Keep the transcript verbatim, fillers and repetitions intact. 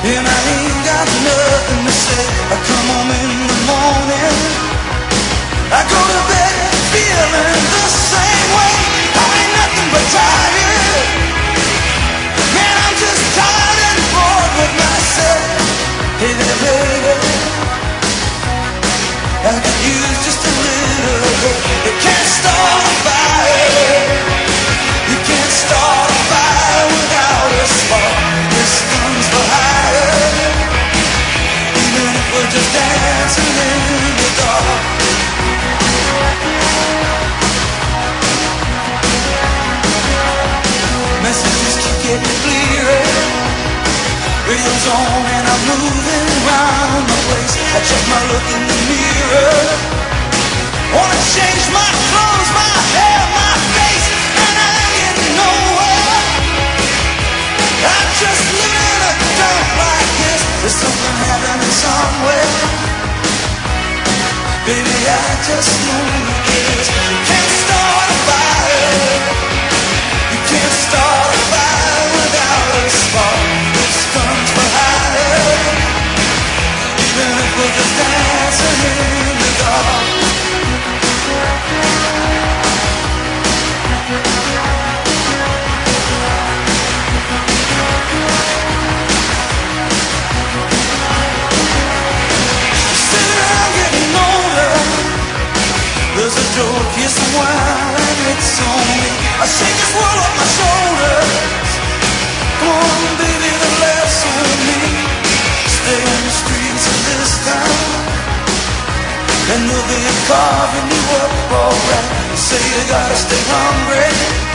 and I ain't got nothing to say. I come home in the morning, I go to bed feeling the same way. I ain't nothing but tired, man, I'm just tired and bored with myself. Hey there, baby, I could use just a little bit. You can't start a fire, you can't start a fire without a spark. This comes for higher, even if we're just dancing in the dark. Messages keep getting clearer, radio's on and I'm moving around the place. I check my look in the mirror, wanna change my clothes, my hair, my face, and I ain't getting nowhere. I just live in a dump like this. There's something happening somewhere, baby, I just know it is. You can't start a fire, you can't start a fire without a spark. This comes for higher, even if we're just dancing in the dark. There's a joke here somewhere and it's on me. I shake this world off my shoulders. Come on, baby, the laughs on me. Stay in the streets of this town, and they'll be carving you up alright. You say you gotta stay hungry,